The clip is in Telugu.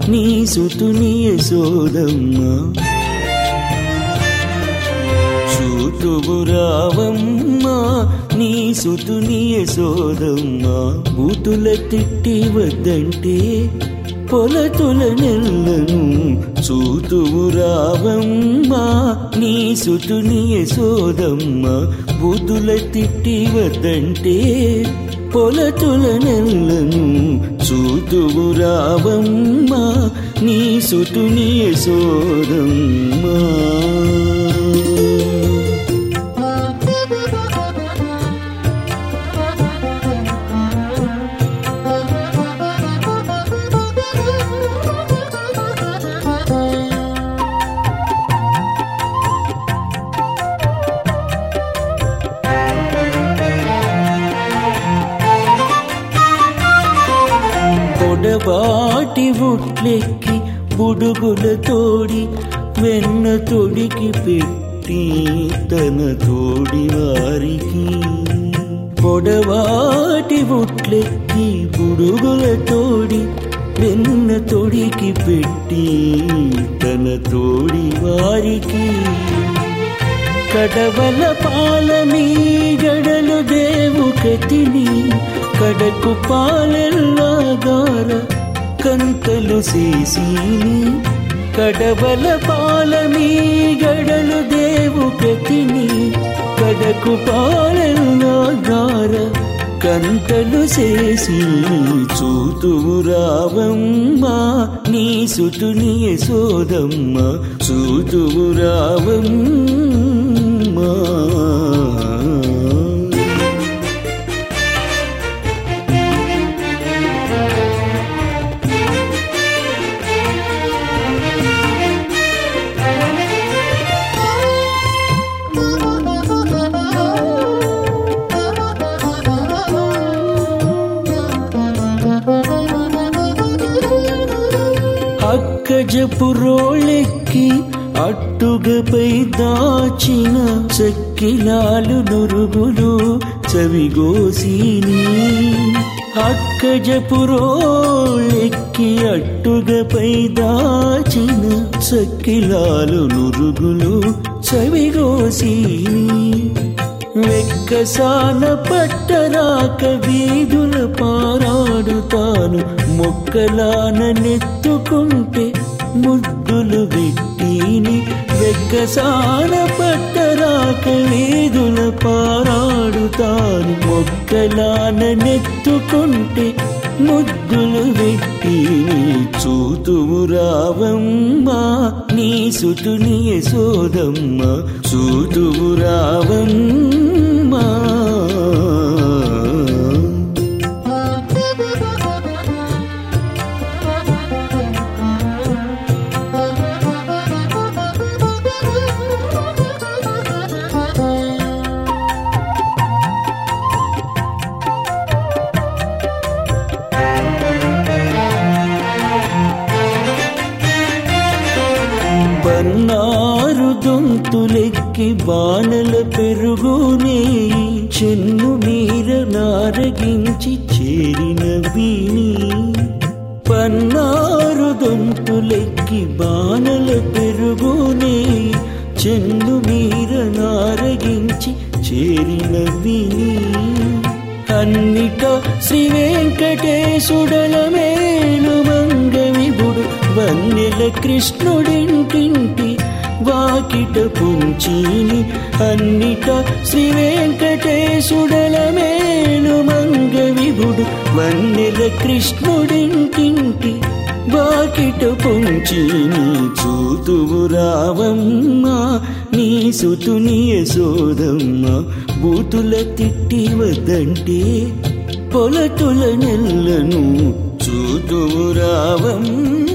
నీ సుతుని యశోదమ్మ చూతువు రావమ్మ నీ సుతుని యశోదమ్మ బూతుల తిట్టి వద్దంటే పొలతుల నెల్లను చూతువు రావమ్మ నీ సుతుని యశోదమ్మ బూతుల తిట్టి వద్దంటే పొలతుల నెల్లను చూతువు రావమ్మ నీ సుతుని యశోదమ్మ పొడవాటి ఉట్లెక్కి బుడుగుల తోడి వెన్న తొడికి పెట్టి తన తోడి వారికి పొడవాటి ఉట్లెక్కి బుడుగుల తోడి వెన్న తొడికి పెట్టి తన తోడి వారికి కడవల పాల మీ గడలు దేవు కతిని కడకు పాలెల్లాగార కంతలు చేసిని కడవల పాల మీ గడలు దేవు కతిని కడకు పాలెల్లాగార కంతలు చేసి చూతువు రావమ్మ నీ సుతుని యశోదమ్మ చూతువు రావమ్మ అక్కజపురోళ్ళెక్కి అట్టుగపై దాచిన చెక్కిలాలు నురుగులు చవిగోసిని అక్కజపురోళ్ళెక్కి అట్టుగపై దాచిన చెక్కిలాలు నురుగులు చవిగోసిని వెక్కసాన పట్టరాక వీధుల పారాడుతాను మొక్కలాన నెత్తుకుంటే ముద్దులు వెట్టిని వెక్కసాన పట్టరాక వీధుల పారాడుతాను మొక్కలాన నెత్తుకుంటే ముద్దులు వెట్టిని చూతువు రావమ్మ నీ సుతుని యశోదమ్మ చూతువు రావమ్మ బన్నారు దొంతులెక్కి బాణల పెరుగునే చెన్ను మీర నారగించి చేరిన వీణి పన్నారు దొంతులెక్కి బాణల పెరుగునే చెన్ను మీర నారగించి చేరిన వీణి అన్నిట శ్రీ వెంకటేశుడల మేలు మంగ విభుడు వన్నెల కృష్ణుడింటింటి వాకిట పుంచిని అన్నిట శ్రీ వెంకటేశుడల మేలు మంగ విభుడు వన్నెల కృష్ణుడింటింటి వాకిట పుంచిని చూతువు రావమ్మ నీ సుతుని యశోదమ్మ బూతుల తిట్టి వద్దంటే పొలతుల నెల్లను చూతువు రావమ్మ